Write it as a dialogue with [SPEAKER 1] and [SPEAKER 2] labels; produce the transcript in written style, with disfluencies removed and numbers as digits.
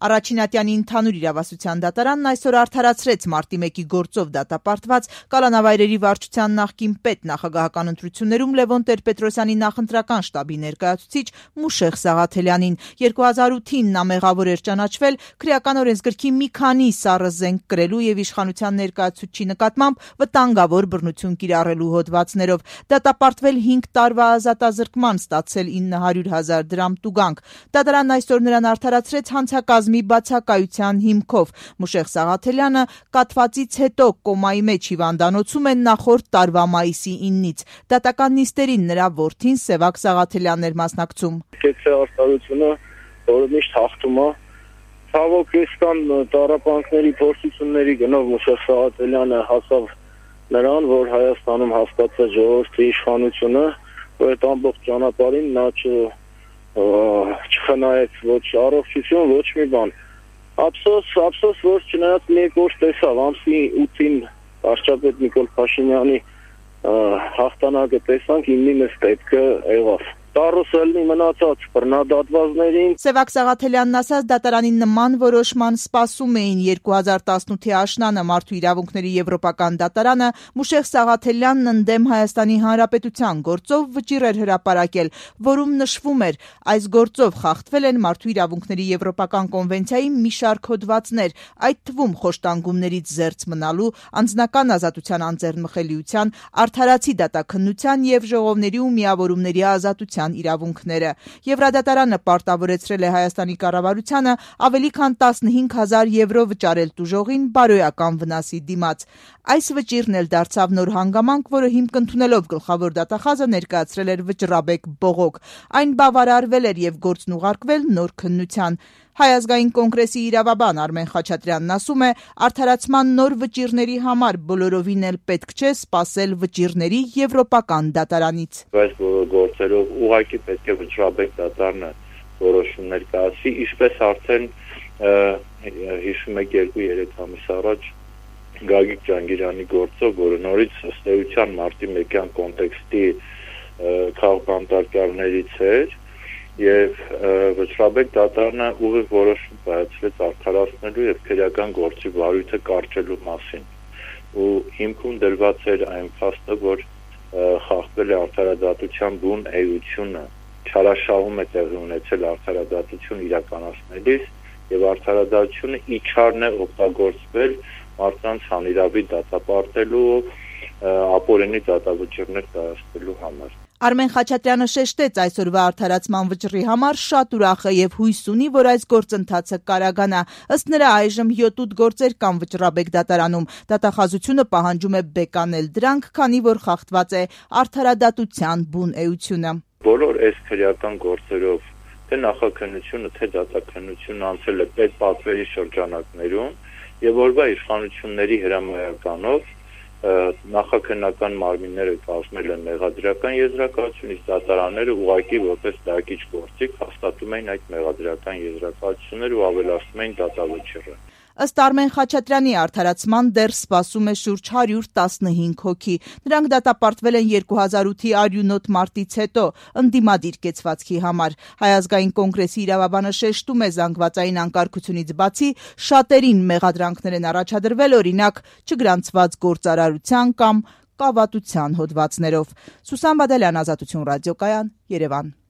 [SPEAKER 1] Առաջինատյանի ընդհանուր իրավասության դատարանն այսօր արդարացրեց մարտի 1-ի գործով դատապարտված կալանավայրերի վարչության նախկին պետ նախագահական ընտրություններում Լևոն Տեր-Պետրոսյանի նախընտրական շտաբի ներկայացուցիչ Մուշեղ Սաղաթելյանին։ 2008-ին նա մեղավոր էր ճանաչվել քրեական օրենսգրքի մի քանի սառը զենք կրելու եւ իշխանության ներկայացուցչի նկատմամբ վտանգավոր բռնություն կիրառելու հոդվածներով։ Դատապարտվել 5 տարվա ազատազրկման, ստացել 900,000 դրամ տուգանք։ Դատարանն այսօր նրան արդարացրեց հանցակազմի բացակայության հիմքով։ Մուշեղ Սաղաթելյանը կաթվածից հետո կոմայի մեջ հիվանդանոցում է նախորդ տարվա մայիսի 9-ից։ Դատական նիստերին նրա որդին Սևակ Սաղաթելյանն էր մասնակցում։
[SPEAKER 2] Արդարությունը, որը միշտ հաղթում է, ցավոք այսքան տառապանքների փորձությունների գնով Մուշեղ Սաղաթելյանը հասավ նրան, որ Հայաստանում հասկացա ժողովրդի իշխանությունը, որ այդ ամբողջ ճանապարհին նա չխնայեց ոչ առողջություն, ոչ մի բան։ Ափսոս, որ չնայած մի օր տեսավ ամսի 8-ին վարչապետ Նիկոլ Փաշինյանի հաղթանակը տեսանք, 9-ից պետքը եղավ։ Տարուսելնի մնացած բռնադատվածներին։
[SPEAKER 1] Սևակ Սաղաթելյանն ասաց, դատարանի նման որոշման սպասում էին 2018-ի աշնանը Մարդու իրավունքների եվրոպական դատարանը Մուշեղ Սաղաթելյանն ընդդեմ Հայաստանի Հանրապետության գործով վճիռ էր հրապարակել, որում նշվում էր, այս գործով խախտվել են Մարդու իրավունքների եվրոպական կոնվենցիայի մի շարք հոդվածներ, այդ թվում խոշտանգումներից զերծ մնալու, անձնական ազատության անձեռնմխելիության, արդարացի դատաքննության եւ ժողովների ու միավորումների ազատության իրավունքները։ Եվրադատարանը պարտավորեցրել է Հայաստանի կառավարությանը ավելի քան 15,000 եվրո վճարել տուժողին բարոյական վնասի դիմաց։ Այս վճիռն էլ դարձավ նոր հանգամանք, որը հիմք ընդունելով գլխավոր դատախազը ներկայացրել էր վճռաբեկ բողոք։ Այն բավարարվել էր եւ գործն ուղարկվել նոր քննության։ Հայ ազգային կոնգրեսի իրավաբան Արմեն Խաչատրյանն ասում է, արդարացման նոր վճիռների համար բոլորովին էլ պետք չէ սպասել վճիռների եվրոպական դատարանից։
[SPEAKER 3] Այս գործերով ուղղակի պետք է վճռաբեկ դատարանը որոշումներ կայացի, ինչպես արդեն հիշում եք 2-3 ամիս առաջ Գագիկ Ջանգիրյանի գործով, որը նորից ըստ էության մարտի 1-յան կոնտեքստի քաղաքապետարներից էր, եւ վճռաբեկ դատարանը ուղիղ որոշում կայացրեց արդարացնելու եւ քրեական գործի վարույթը կարճելու մասին։ Ու հիմքում դրված էր այն փաստը, որ խախտվել է արդարադատության բուն էությունը, չարաշահում է տեղի ունեցել արդարադատություն իրականացնելիս եւ արդարադատությունը իջարն է օգտագործվել մարդկանց հանիրավի դատապարտելու, ապօրինի դատավճիռներ կայացնելու համար։
[SPEAKER 1] Արմեն Խաչատրյանը շեշտեց այսօրվա արդարացման վճռի համար շատ ուրախ է եւ հույս ունի, որ այս գործընթացը կարագանա։ Ըստ նրա այժմ 7-8 գործեր կան վճռաբեկ դատարանում։ Դատախազությունը պահանջում է բեկանել դրանք, քանի որ խախտված է արդարադատության բուն էությունը։
[SPEAKER 3] Բոլոր այս քրեական գործերով թե նախաքննությունը, թե դատաքննությունը անցել է պետպատվերի շրջանակներում եւ որվա իշխանությունների հրամայականով նախաքննական մարմինները կազմել են մեղադրական եզրակացություն, իսկ դատարանները ուղղակի որպես դակիչ գործիք հաստատում էին այդ մեղադրական եզրակացությունները ու ավելացնում էին դատավճիռը։
[SPEAKER 1] Ըստ Արմեն Խաչատրյանի արդարացման դեռ սպասում է շուրջ 115 հոգի։ Նրանք դատապարտվել են 2008-ի արյունոտ մարտից հետո ընդդիմադիր կեցվածքի համար։ Հայ ազգային կոնգրեսի իրավաբանը շեշտում է, զանգվածային անկարգությունից բացի շատերին մեղադրանքներ են առաջադրվել, օրինակ չգրանցված գործարարության կամ կավատության հոդվածներով։ Սուսան Բադալյան, Ազատություն ռադիոկայան, Երևան։